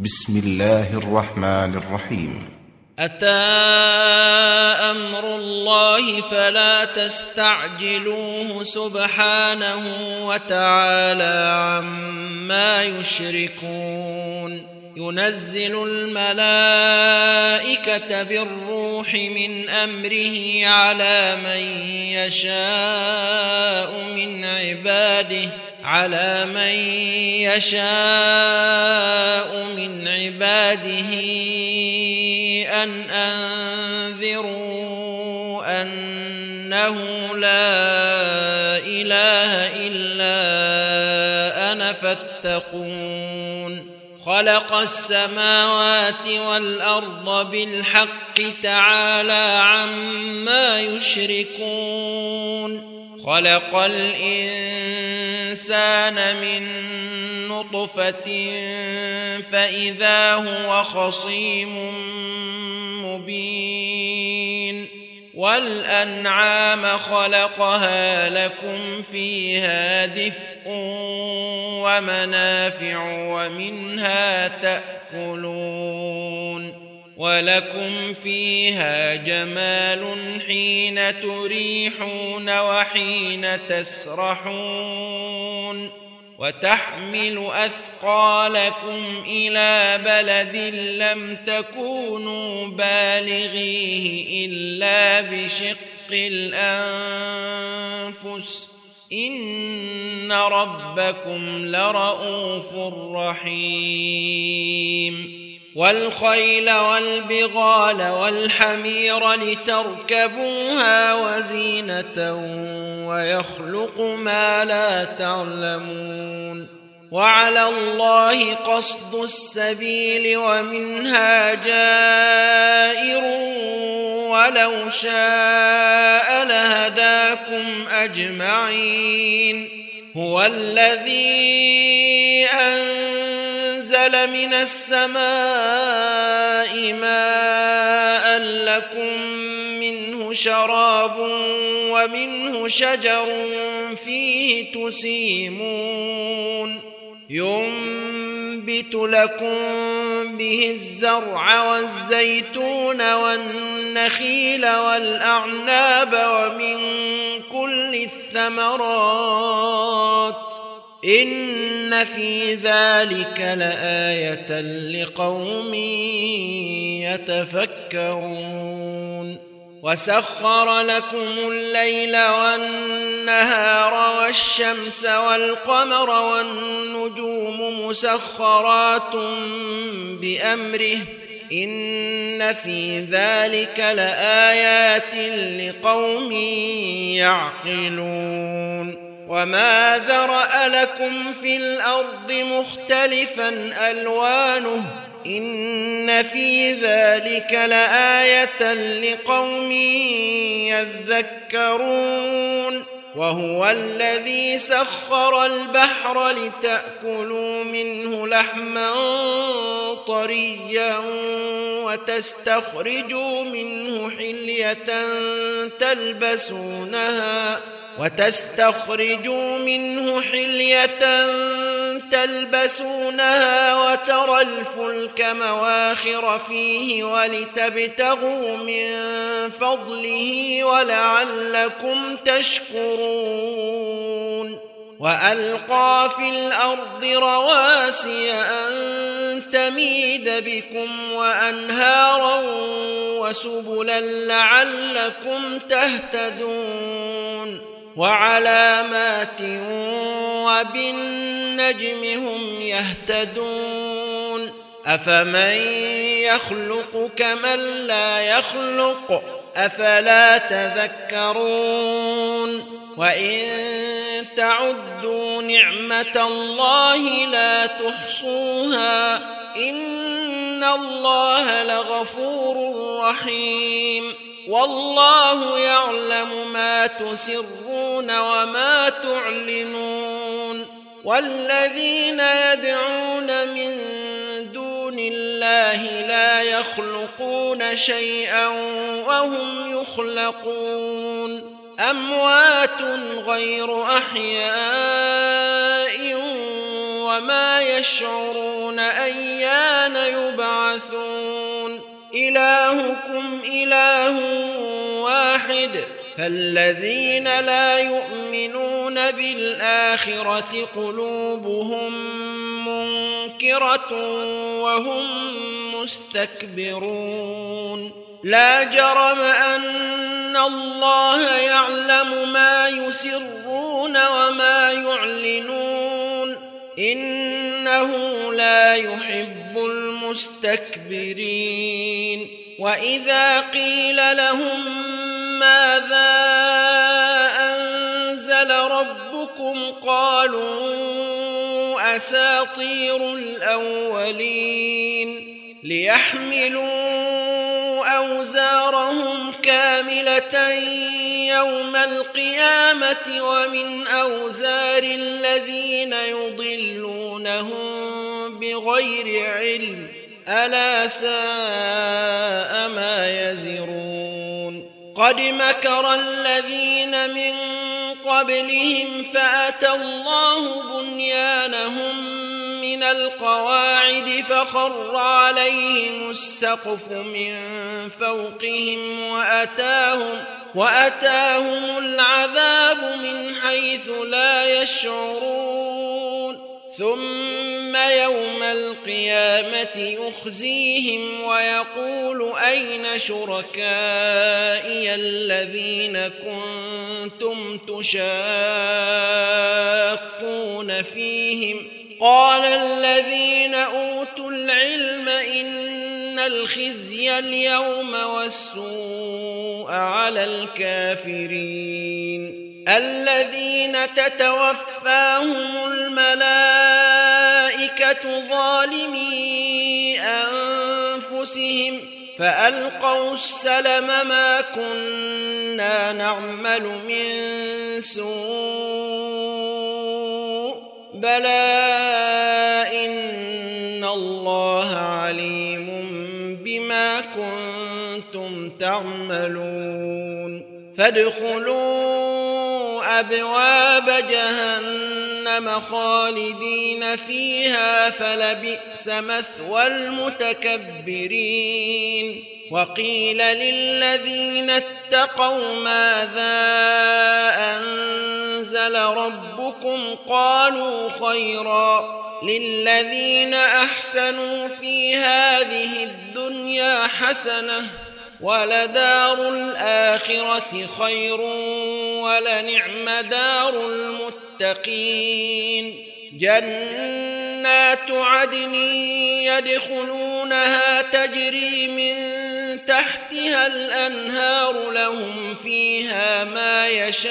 بسم الله الرحمن الرحيم. أتى أمر الله فلا تستعجلوه سبحانه وتعالى عما يشركون. ينزل الملائكة بالروح من أمره على من يشاء من عباده أن أنذروا أنه لا إله إلا أنا فاتقون. خلق السماوات والأرض بالحق تعالى عما يشركون. خلق الإنسان من نطفة فإذا هو خصيم مبين. والأنعام خلقها لكم فيها دفء ومنافع ومنها تأكلون. ولكم فيها جمال حين تريحون وحين تسرحون. وتحمل أثقالكم إلى بلد لم تكونوا بالغيه إلا بشق الأنفس إن ربكم لرؤوف رحيم. والخيل والبغال والحمير لتركبوها وزينة ويخلق ما لا تعلمون. وعلى الله قصد السبيل ومنها جائر ولو شاء لهداكم أجمعين. هو الذي أنزل من السماء ماء لكم منه شراب ومنه شجر فيه تسيمون. ينبت لكم به الزرع والزيتون والنخيل والأعناب ومن كل الثمرات إن في ذلك لآية لقوم يتفكرون. وسخر لكم الليل والنهار والشمس والقمر والنجوم مسخرات بأمره إن في ذلك لآيات لقوم يعقلون. وما ذرأ لكم في الأرض مختلفا ألوانه إن في ذلك لآية لقوم يذكرون. وهو الذي سخر البحر لتأكلوا منه لحما طريا وتستخرجوا منه حلية تلبسونها وترى الفلك مواخر فيه ولتبتغوا من فضله ولعلكم تشكرون. وألقى في الأرض رواسي أن تميد بكم وأنهارا وسبلا لعلكم تهتدون. وعلامات وبالنجم هم يهتدون. أفمن يخلق كمن لا يخلق أفلا تذكرون. وإن تعدوا نعمة الله لا تحصوها إن الله لغفور رحيم. والله يعلم ما تسرون وما تعلنون. والذين يدعون من دون الله لا يخلقون شيئا وهم يخلقون. أموات غير أحياء وما يشعرون أيان يبعثون إلهكم إله واحد فالذين لا يؤمنون بالآخرة قلوبهم منكرة وهم مستكبرون لا جرم أن الله يعلم ما يسرون وما يعلنون إنه لا يحب المستكبرين وإذا قيل لهم ماذا أنزل ربكم قالوا أساطير الأولين ليحملوا أوزارهم كاملة يوم القيامة ومن أوزار الذين يضلونهم بغير علم ألا ساء ما يزرون قد مكر الذين من قبلهم فأتى الله بنيانهم من القواعد فخر عليهم السقف من فوقهم وأتاهم العذاب من حيث لا يشعرون ثم يوم القيامة يخزيهم ويقول أين شركائي الذين كنتم تشاقون فيهم قال الذين أوتوا العلم إن الخزي اليوم والسوء على الكافرين الذين تتوفاهم الملائكة ظالمي أنفسهم فألقوا السلم ما كنا نعمل من سوء بلى إن الله عليم بما كنتم تعملون فادخلوا أبواب جهنم خالدين فيها فلبئس مثوى المتكبرين وقيل للذين اتقوا ماذا أنزل ربكم قالوا خيرا للذين أحسنوا في هذه الدنيا حسنة ولدار الآخرة خير ولنعم دار المتقين جنات عدن يدخلونها تجري من تحتها الأنهار لهم فيها ما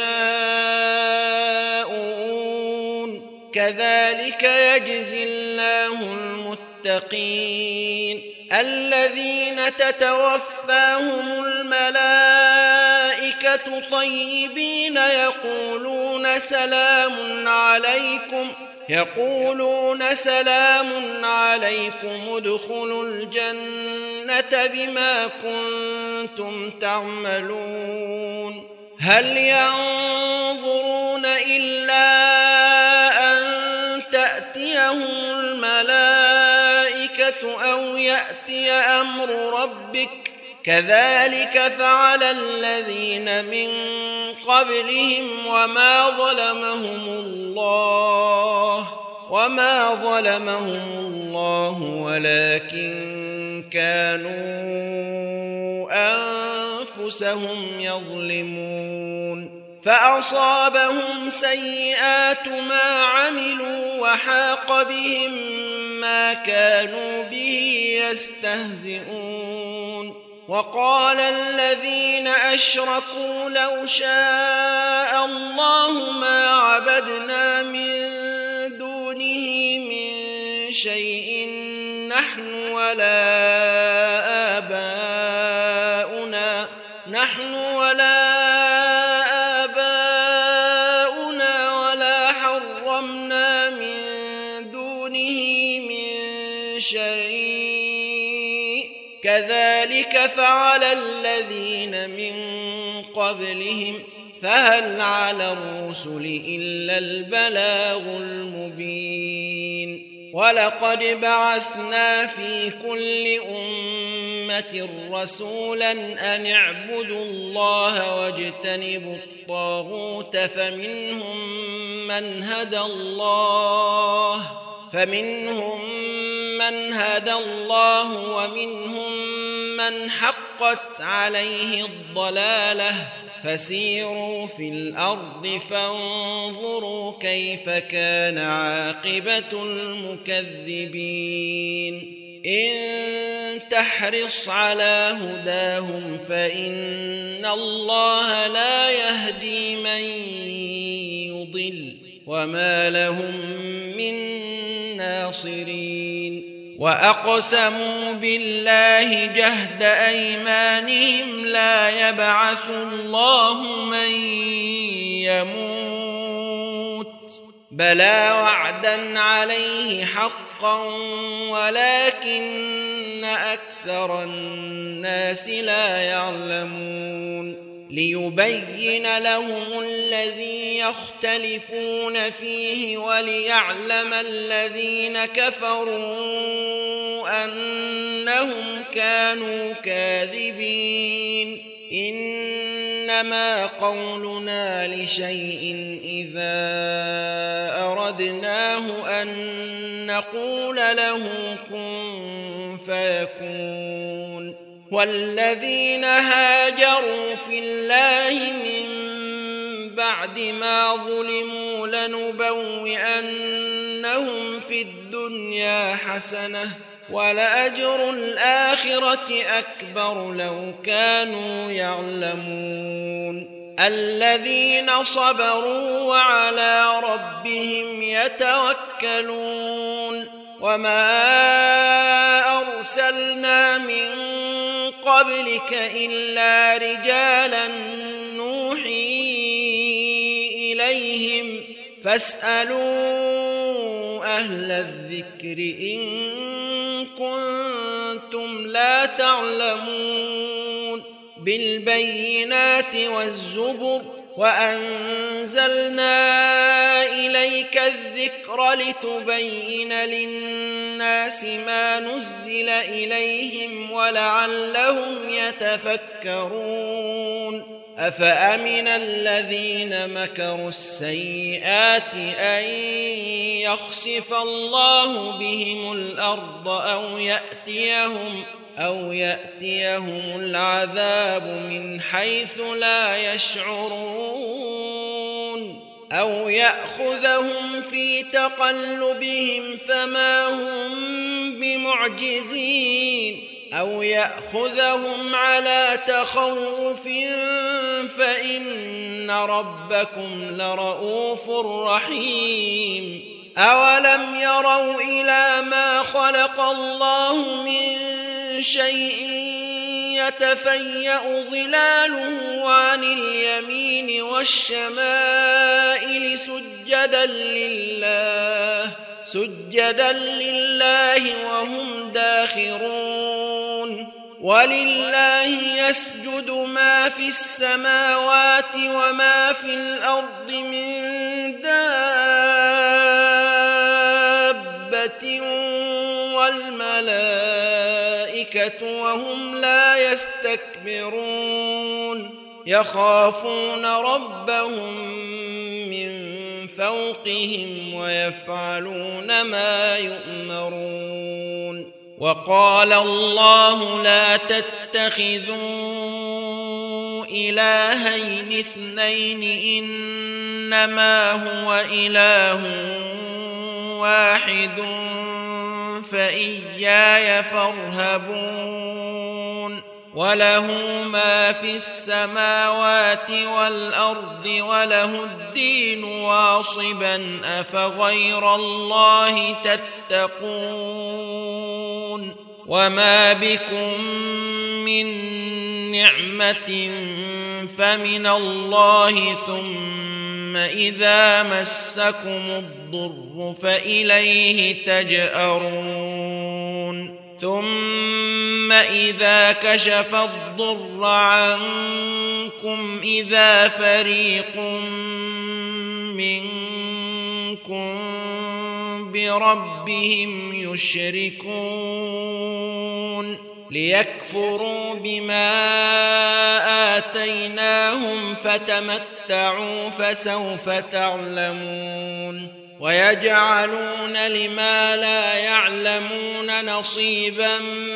يشاءون كذلك يجزي الله المتقين الذين تتوفاهم الملائكة طيبين يقولون سلام عليكم ادخلوا الجنة بما كنتم تعملون هل ينظرون إلا أن تأتيهم الملائكة أو يأتي أمر ربك كذلك فعل الذين من قبلهم وما ظلمهم الله ولكن كانوا أنفسهم يظلمون فأصابهم سيئات ما عملوا وحاق بهم ما كانوا به يستهزئون وقال الذين أشركوا لو شاء الله ما عبدنا من دونه من شيء نحن ولا آباؤنا ولا حرمنا من دونه من شيء كذلك فعل الذين من قبلهم فهل على الرسل إلا البلاغ المبين ولقد بعثنا في كل أمة رسولا أن اعبدوا الله واجتنبوا الطاغوت فمنهم من هدى الله ومنهم من حقت عليه الضلالة فسيروا في الأرض فانظروا كيف كان عاقبة المكذبين إن تحرص على هداهم فإن الله لا يهدي من يضل وما لهم من ناصرين وأقسموا بالله جهد أيمانهم لا يبعث الله من يموت بلى وعدا عليه حقا ولكن أكثر الناس لا يعلمون ليبين لهم الذي يختلفون فيه وليعلم الذين كفروا أنهم كانوا كاذبين إنما قولنا لشيء إذا أردناه أن نقول له كن فيكون والذين هاجروا في الله من بعد ما ظلموا لنبوئنهم في الدنيا حسنة ولأجر الآخرة أكبر لو كانوا يعلمون الذين صبروا وعلى ربهم يتوكلون وما أرسلنا من قبلك إلا رجالا نوحي إليهم فاسألوا أهل الذكر إن كنتم لا تعلمون بالبينات والزبر وأنزلنا إليك الذكر لتبين للناس ما نزل إليهم ولعلهم يتفكرون أفأمن الذين مكروا السيئات أن يخسف الله بهم الأرض أو يأتيهم العذاب من حيث لا يشعرون أو يأخذهم في تقلبهم فما هم بمعجزين أو يأخذهم على تخوف فإن ربكم لرؤوف رحيم أولم يروا إلى ما خلق الله من شيء يتفيأ ظلاله عن اليمين والشمائل سجدا لله وهم داخرون ولله يسجد ما في السماوات وما في الأرض من دابة والملائكة وهم لا يستكبرون يخافون ربهم من فوقهم ويفعلون ما يؤمرون وقال الله لا تتخذوا إلهين اثنين إنما هو إله واحد فإياي فارهبون وله ما في السماوات والأرض وله الدين واصبا أفغير الله تتقون وما بكم من نعمة فمن الله ثم إذا مسكم الضر فإليه تجأرون ثم إذا كشف الضر عنكم إذا فريق منكم بربهم يشركون ليكفروا بما آتيناهم فتمتعوا فسوف تعلمون ويجعلون لما لا يعلمون نصيبا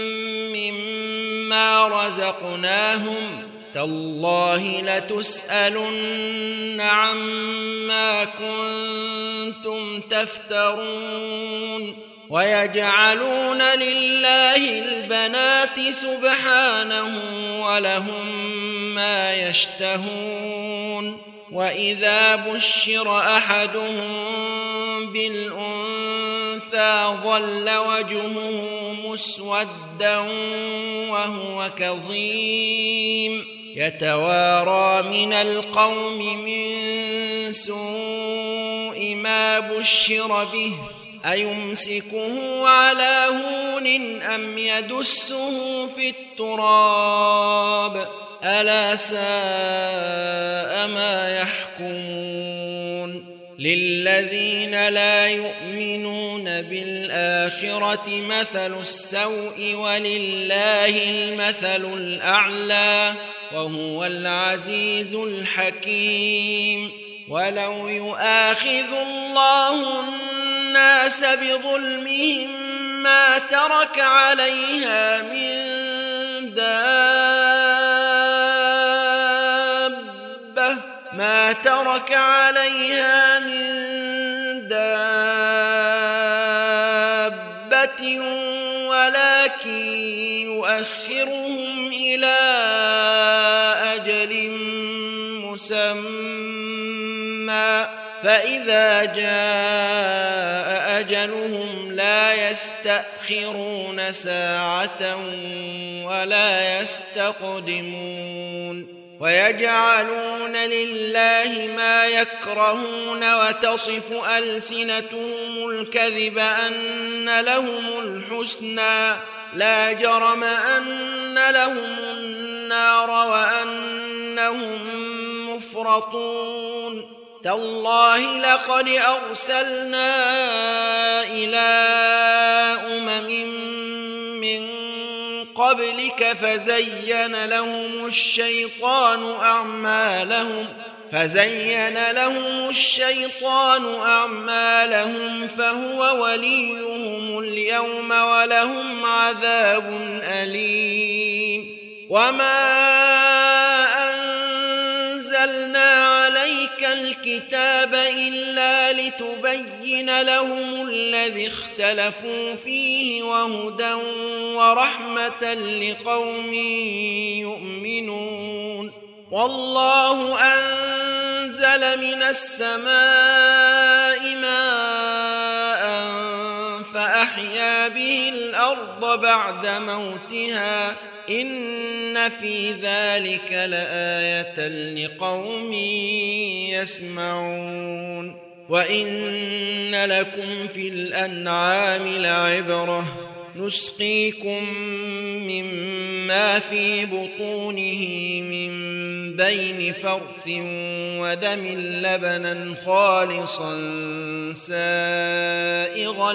مما رزقناهم تالله لتسألن عما كنتم تفترون ويجعلون لله البنات سبحانه ولهم ما يشتهون وإذا بشر أحدهم بالأنثى ظل وجهه مسودا وهو كظيم يتوارى من القوم من سوء ما بشر به أيمسكه على هون أم يدسه في التراب ألا ساء ما يحكمون للذين لا يؤمنون بالآخرة مثل السوء ولله المثل الأعلى وهو العزيز الحكيم ولو يؤاخذ الله الناس بظلمهم ما ترك عليها من دابة ولكن يؤخرهم إلى أجل مسمى فإذا جاء أجلهم لا يستأخرون ساعة ولا يستقدمون ويجعلون لله ما يكرهون وتصف ألسنتهم الكذب أن لهم الحسنى لا جرم أن لهم النار وأنهم مفرطون تالله لقد أرسلنا إلى أمم من قبلك فزين لهم الشيطان أعمالهم فهو وليهم اليوم ولهم عذاب أليم وما أنزلنا عليك الكتاب إلا لتبين لهم الذي اختلفوا فيه وهدى ورحمة لقوم يؤمنون والله أنزل من السماء ماء فأحيا به الأرض بعد موتها إن في ذلك لآية لقوم يسمعون وإن لكم في الأنعام لعبرة نسقيكم مما في بطونه من بين فرث ودم لبنا خالصا سائغا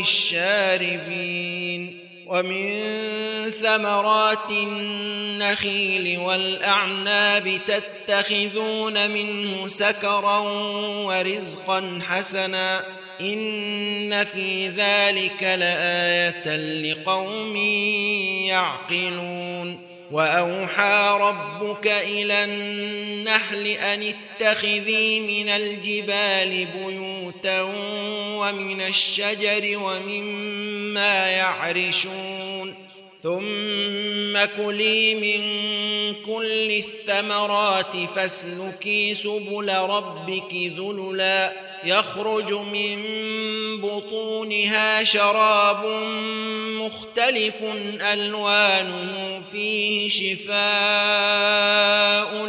للشاربين ومن ثمرات النخيل والأعناب تتخذون منه سكرا ورزقا حسنا إن في ذلك لآية لقوم يعقلون وأوحى ربك إلى النحل أن اتخذي من الجبال بيوتا ومن الشجر ومما يعرشون ثم كلي من كل الثمرات فاسلكي سبل ربك ذللا يخرج من بطونها شراب مختلف ألوانه فيه شفاء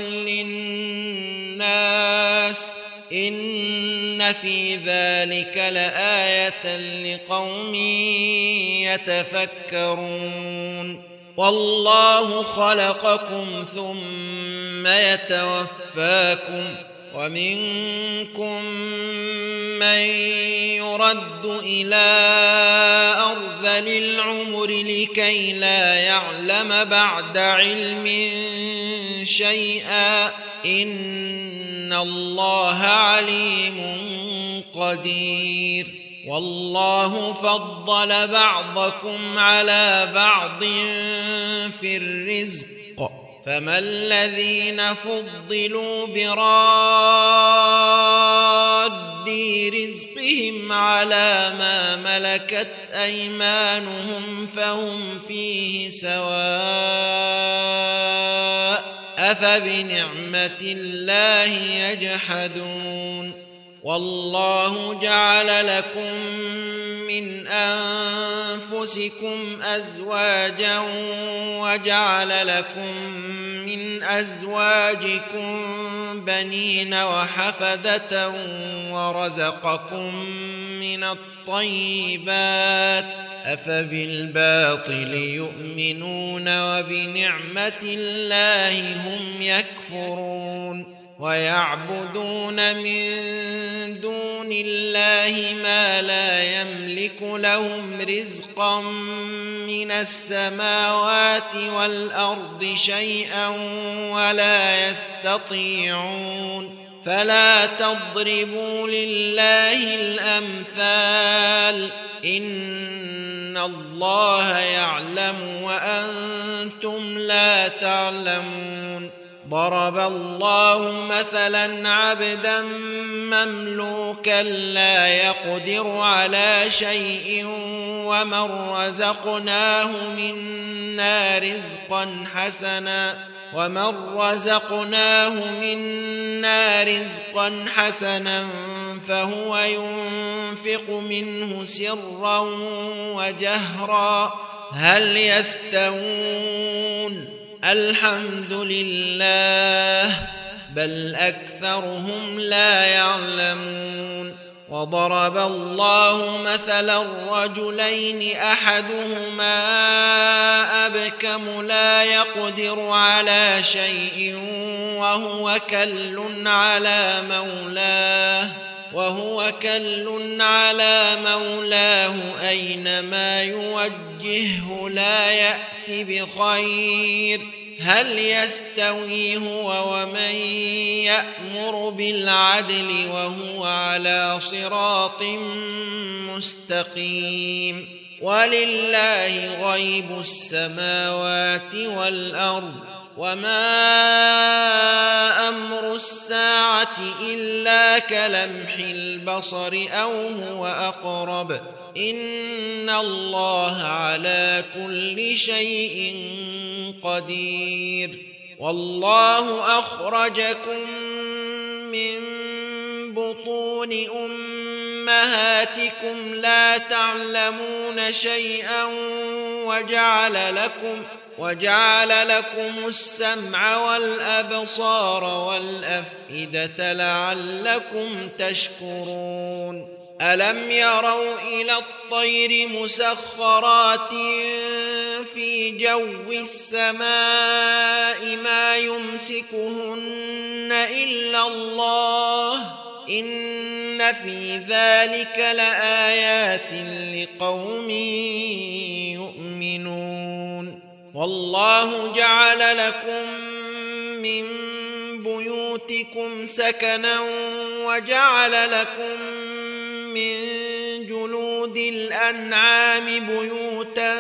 للناس إن في ذلك لآية لقوم يتفكرون والله خلقكم ثم يتوفاكم ومنكم من يرد إلى أرذل العمر لكي لا يعلم بعد علم شيئا إن الله عليم قدير والله فضل بعضكم على بعض في الرزق فما الذين فضلوا براد رزقهم على ما ملكت أيمانهم فهم فيه سواء أفبنعمة الله يجحدون والله جعل لكم من أنفسكم أزواجا وجعل لكم من أزواجكم بنين وحفدة ورزقكم من الطيبات أفبالباطل يؤمنون وبنعمة الله هم يكفرون ويعبدون من دون الله ما لا يملك لهم رزقا من السماوات والأرض شيئا ولا يستطيعون فلا تضربوا لله الأمثال إن الله يعلم وأنتم لا تعلمون ضرب الله مثلا عبدا مملوكا لا يقدر على شيء ومن رزقناه منا رزقا حسنا فهو ينفق منه سرا وجهرا هل يستوون الحمد لله بل أكثرهم لا يعلمون وضرب الله مثلا رجلين أحدهما أبكم لا يقدر على شيء وهو كل على مولاه أينما يوجهه لا يأتي بخير هل يستوي هو ومن يأمر بالعدل وهو على صراط مستقيم ولله غيب السماوات والأرض وما أمر الساعة إلا كلمح البصر أو هو أقرب إن الله على كل شيء قدير والله أخرجكم من بطون أمهاتكم لا تعلمون شيئا وجعل لكم السمع والأبصار والأفئدة لعلكم تشكرون ألم يروا إلى الطير مسخرات في جو السماء ما يمسكهن إلا الله إن في ذلك لآيات لقوم يؤمنون والله جعل لكم من بيوتكم سكنا وجعل لكم من جلود الأنعام بيوتا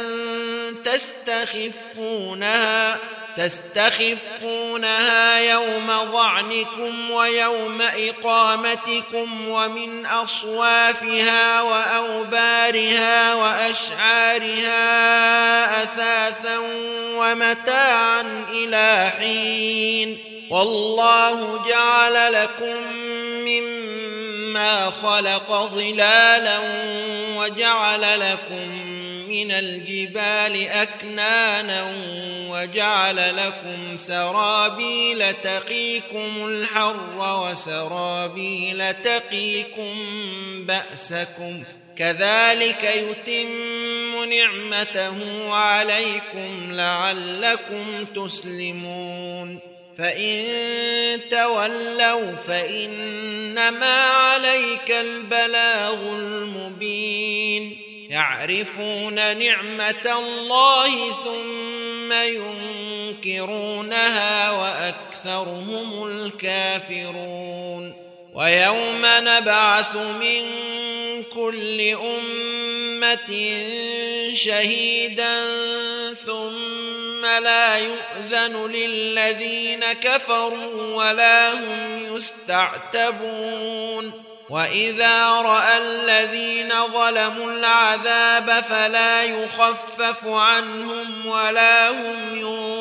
تستخفونها يوم ظعنكم ويوم إقامتكم ومن أصوافها وأوبارها وأشعارها أثاثا ومتاعا إلى حين والله جعل لكم مما خلق ظلالا وجعل لكم من الجبال أكنانا وجعل لكم سرابيل تقيكم الحر وسرابيل تقيكم بأسكم كذلك يتم نعمته عليكم لعلكم تسلمون فإن تولوا فإنما عليك البلاغ المبين يعرفون نعمة الله ثم ينكرونها وأكثرهم الكافرون ويوم نبعث من كل أمة شهيدا ثم لا يؤذن للذين كفروا ولا هم يستعتبون وإذا رأى الذين ظلموا العذاب فلا يخفف عنهم ولا هم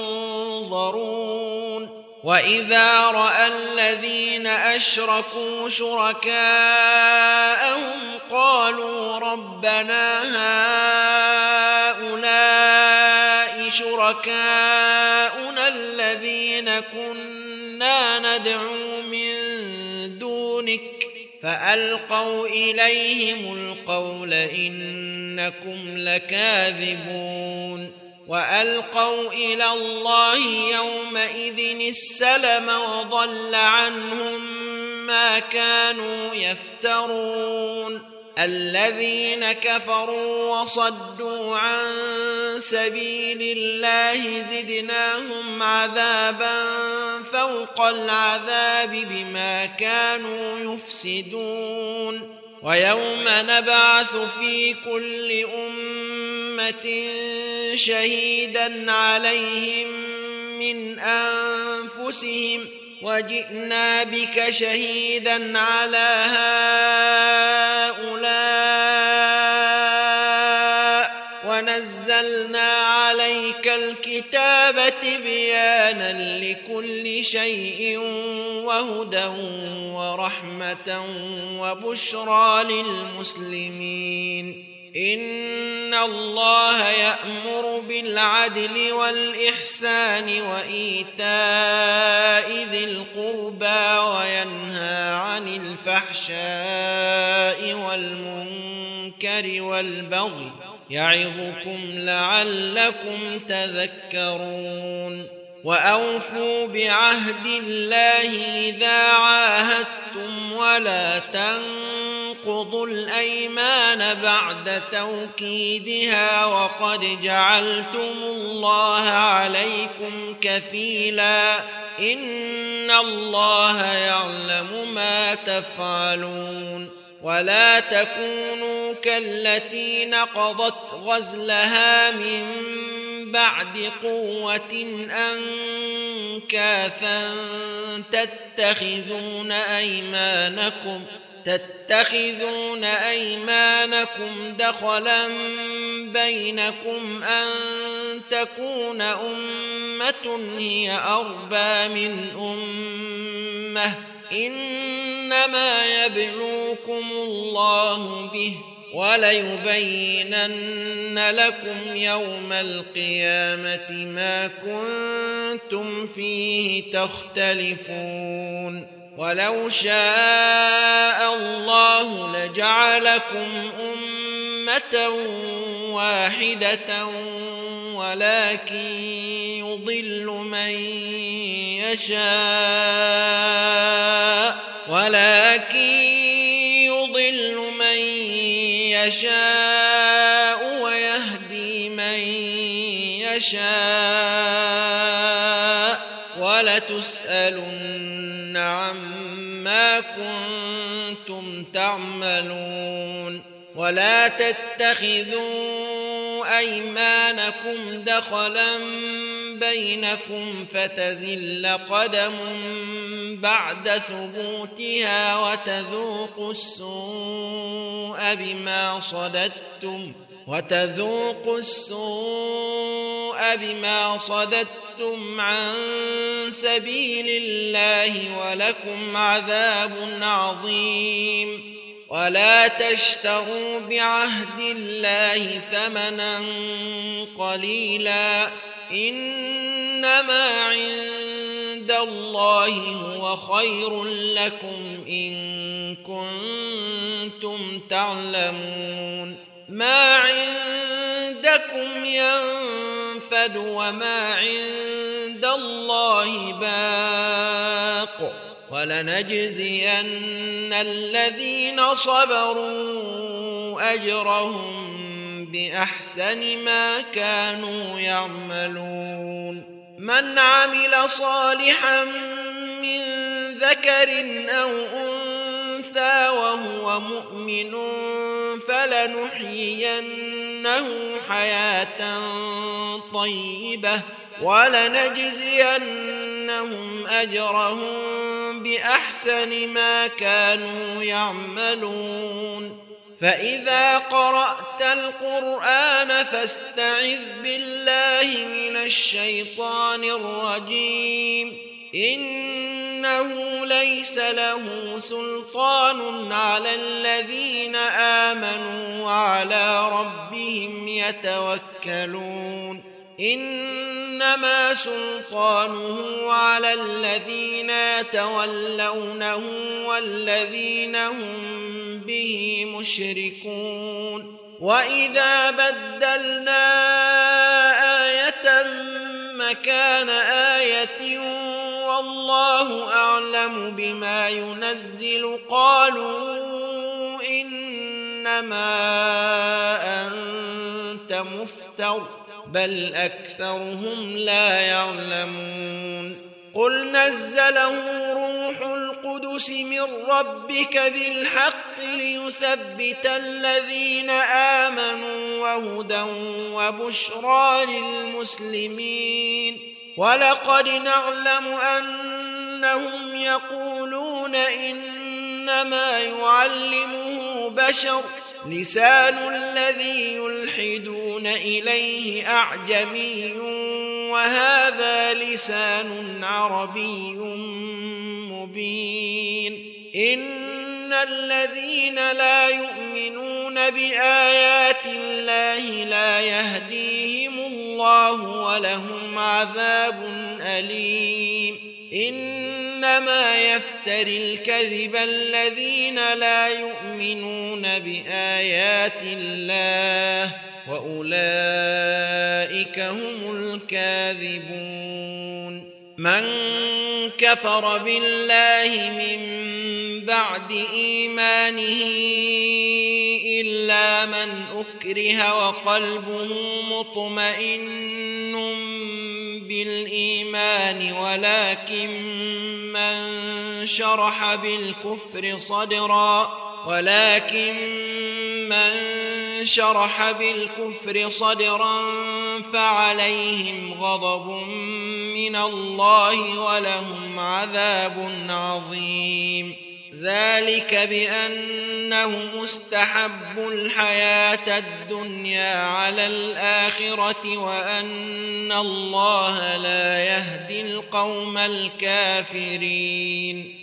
ينظرون وإذا رأى الذين أشركوا شركاءهم قالوا ربنا هؤلاء شركاؤنا الذين كنا ندعو من دونك فألقوا إليهم القول إنكم لكاذبون وألقوا إلى الله يومئذ السلم وضل عنهم ما كانوا يفترون الذين كفروا وصدوا عن سبيل الله زدناهم عذابا فوق العذاب بما كانوا يفسدون ويوم نبعث في كل أمة شهيدا عليهم من أنفسهم وجئنا بك شهيدا على هؤلاء ونزلنا عليك الكتاب تبيانا لكل شيء وهدى ورحمة وبشرى للمسلمين إن الله يأمر بالعدل والإحسان وإيتاء ذي القربى وينهى عن الفحشاء والمنكر والبغي يعظكم لعلكم تذكرون وأوفوا بعهد الله إذا عاهدتم ولا تنقضوا الأيمان بعد توكيدها وقد جعلتم الله عليكم كفيلا إن الله يعلم ما تفعلون ولا تكونوا كالتي نقضت غزلها من بعد قوة أنكاثا تتخذون أيمانكم دخلا بينكم أن تكون أمة هي أربى من أمة إنما يبلوكم الله به وليبينن لكم يوم القيامة ما كنتم فيه تختلفون ولو شاء الله لجعلكم أمة واحدة ولكن يضل من يشاء ويهدي من يشاء ولتسألن عما كنتم تعملون ولا تتخذوا أيمانكم دخلا بينكم فتزل قدم بعد ثبوتها وتذوقوا السوء بما صددتم عن سبيل الله ولكم عذاب عظيم ولا تشتروا بعهد الله ثمنا قليلا إنما عند الله هو خير لكم إن كنتم تعلمون ما عندكم ينفد ينفد وما عند الله باق ولنجزين الذين صبروا أجرهم بأحسن ما كانوا يعملون من عمل صالحا من ذكر أو أنثى وهو مؤمن فلنحيينه حياة طيبة ولنجزينهم أجرهم بأحسن ما كانوا يعملون فإذا قرأت القرآن فاستعذ بالله من الشيطان الرجيم إنه ليس له سلطان على الذين آمنوا وعلى ربهم يتوكلون إنما سلطانه على الذين يتولونه والذين هم به مشركون وإذا بدلنا آية مكان آية والله أعلم بما ينزل قالوا إنما أنت مفتر بل أكثرهم لا يعلمون قل نزله روح القدس من ربك بالحق ليثبت الذين آمنوا وهدى وبشرى للمسلمين ولقد نعلم أنهم يقولون إنما يعلمه بشر لسان الذي يلحدون إليه أعجمي وهذا لسان عربي مبين إن الذين لا يؤمنون بآيات الله لا يهديهم الله ولهم عذاب أليم إنما يفتري الكذب الذين لا يؤمنون بآيات الله وأولئك هم الكاذبون من كفر بالله من بعد إيمانه إلا من أكره وقلبه مطمئن بالإيمان ولكن من شرح بالكفر صدرا فعليهم غضب من الله ولهم عذاب عظيم ذلك بأنهم استحبوا الحياة الدنيا على الآخرة وأن الله لا يهدي القوم الكافرين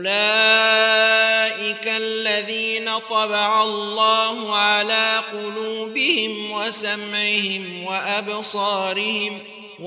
أولئك الذين طبع الله على قلوبهم وسمعهم وأبصارهم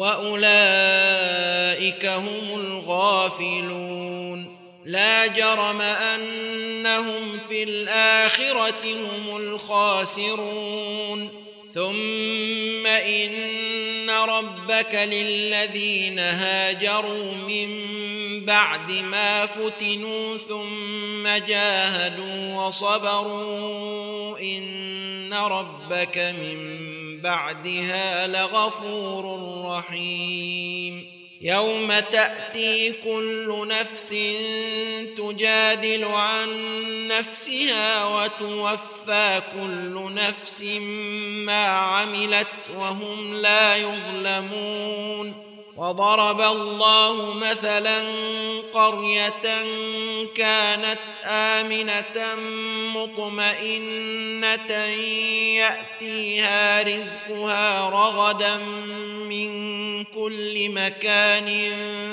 وأولئك هم الغافلون لا جرم أنهم في الآخرة هم الخاسرون ثم إن ربك للذين هاجروا من بعد ما فتنوا ثم جاهدوا وصبروا إن ربك من بعدها لغفور رحيم يوم تأتي كل نفس تجادل عن نفسها وتوفى كل نفس ما عملت وهم لا يظلمون وضرب الله مثلا قرية كانت آمنة مطمئنة يأتيها رزقها رغدا من كل مكان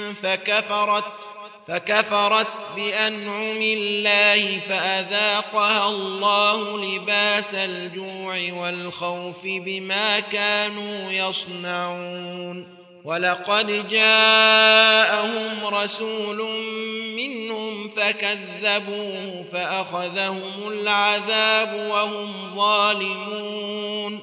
فكفرت بأنعم الله فأذاقها الله لباس الجوع والخوف بما كانوا يصنعون ولقد جاءهم رسول منهم فكذبوه فأخذهم العذاب وهم ظالمون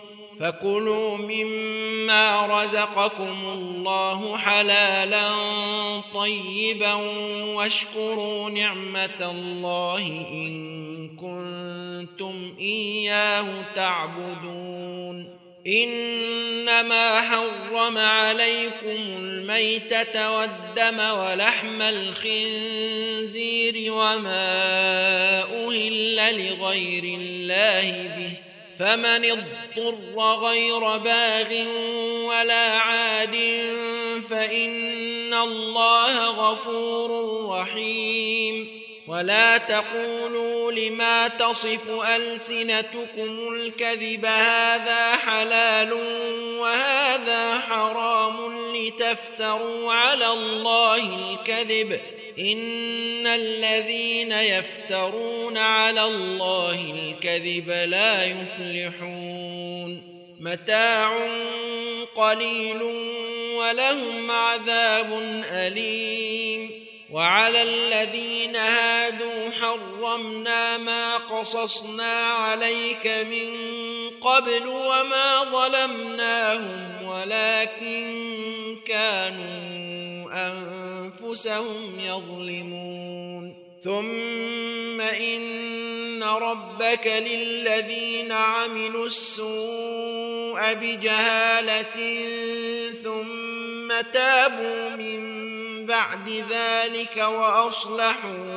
فكلوا مما رزقكم الله حلالا طيبا واشكروا نعمة الله إن كنتم إياه تعبدون إنما حرم عليكم الميتة والدم ولحم الخنزير وما أهل لغير الله به فمن اضطر غير باغ ولا عاد فإن الله غفور رحيم ولا تقولوا لما تصف ألسنتكم الكذب هذا حلال وهذا حرام لتفتروا على الله الكذب إن الذين يفترون على الله الكذب لا يفلحون متاع قليل ولهم عذاب أليم وعلى الذين هادوا حرمنا ما قصصنا عليك من قبل وما ظلمناهم ولكن كانوا أنفسهم يظلمون ثم إن ربك للذين عملوا السوء بجهالة ثم تابوا من بعد ذلك وأصلحوا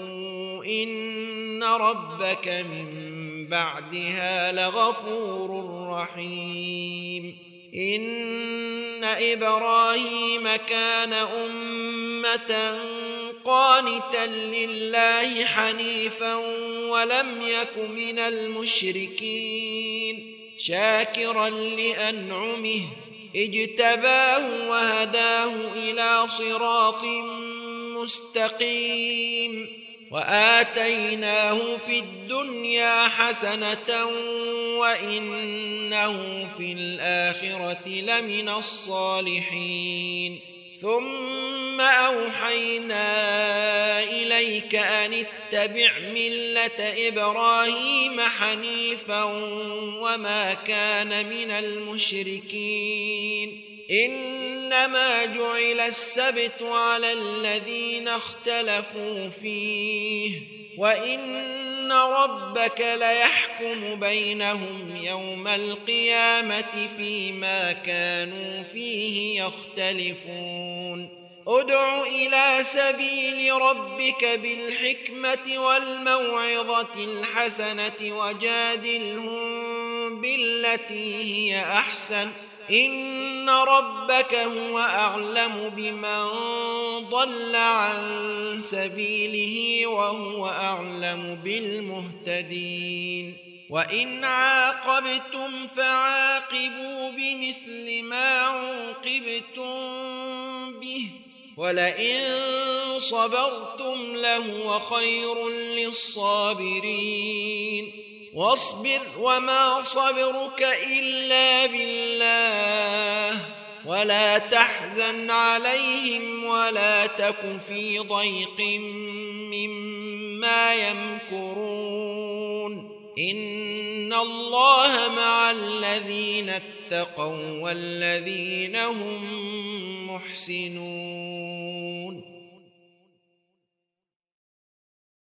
إن ربك من بعدها لغفور رحيم إن إبراهيم كان أمة قانتا لله حنيفا ولم يك من المشركين شاكرا لأنعمه اجتباه وهداه إلى صراط مستقيم وآتيناه في الدنيا حسنة وإنه في الآخرة لمن الصالحين ثم أوحينا إليك أن اتبع ملة إبراهيم حنيفا وما كان من المشركين إنما جعل السبت على الذين اختلفوا فيه وإن ربك ليحكم بينهم يوم القيامة فيما كانوا فيه يختلفون ادع إلى سبيل ربك بالحكمة والموعظة الحسنة وجادلهم بالتي هي أحسن إن ربك هو أعلم بمن ضل عن سبيله وهو أعلم بالمهتدين وإن عاقبتم فعاقبوا بمثل ما عوقبتم به ولئن صبرتم لهو خير للصابرين واصبر وما صبرك إلا بالله ولا تحزن عليهم ولا تك في ضيق مما يمكرون إن الله مع الذين اتقوا والذين هم محسنون